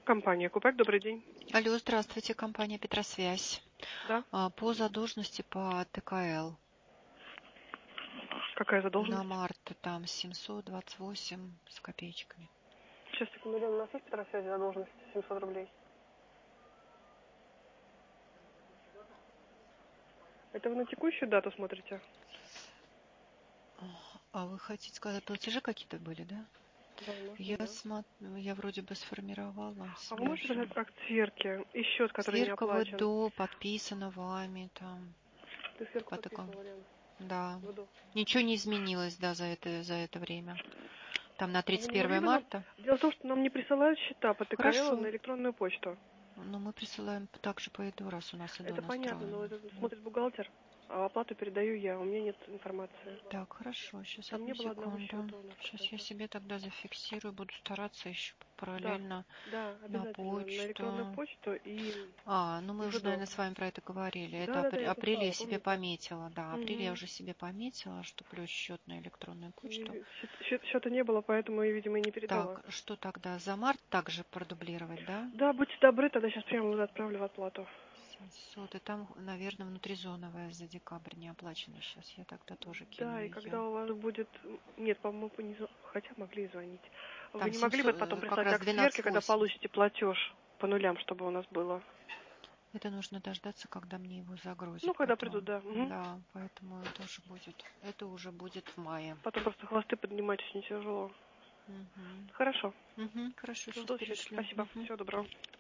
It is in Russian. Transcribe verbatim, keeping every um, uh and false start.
Компания Купек, добрый день. Алло, здравствуйте, компания Петросвязь. Да, А, По задолженности по Т К Л какая на задолженность? март там семьсот двадцать восемь с копеечками. Сейчас, секунду, Лена, у нас есть Петросвязи задолженность семьсот рублей? Это вы на текущую дату смотрите? А вы хотите сказать, платежи какие-то были, да? Да, может Я быть, да. смотрю, я вроде бы сформировала А вы можете свежий. сказать акт сверки и счет, который не Сверка оплачен? ВДО подписана вами там. Ты сверку По такому. подписывала, Лена? Да. ВДО. Ничего не изменилось, да, за это, за это время. Там на А вы тридцать не могли первое бы нам... марта. Дело в том, что нам не присылают счета по Т К Л Хорошо. на электронную почту. Но мы присылаем также по ИДО, раз у нас ИДО Это понятно, но настроено. это смотрит бухгалтер, а оплату передаю я, у меня нет информации. Так, хорошо, сейчас Там одну не было одного секунду. счета у нас, Сейчас я кстати. себе тогда зафиксирую, буду стараться еще Да, параллельно да, на обязательно. На электронную почту. почту и, А, ну и мы уже, ВДО. наверное, с вами про это говорили. Это Да, да, да, апр- я апрель я писала, себе помните? пометила, да, апрель я Угу. уже себе пометила, что плюс счет на электронную почту. И счет- счет- счета не было, поэтому я, видимо, и не передала. Так, что тогда за март также продублировать, да? Да, будьте добры, тогда сейчас прямо вот отправлю в оплату. семьсот. И там, наверное, внутризоновая за декабрь не оплачена. Сейчас я тогда тоже кину Да, и ее. когда у вас будет... Нет, по-моему, не зв- хотя могли и звонить. Вы Там не могли бы семьсот, потом э, как прислать раз акт сверки, двенадцать когда восемь. получите платеж по нулям, чтобы у нас было? Это нужно дождаться, когда мне его загрузят Ну, когда придут, потом. да. Угу. Да, поэтому это уже будет, это уже будет в мае. Потом просто хвосты поднимать очень тяжело. Угу. Хорошо. Угу, хорошо, сейчас Жду счет. перешлю. Спасибо. Угу. Всего доброго.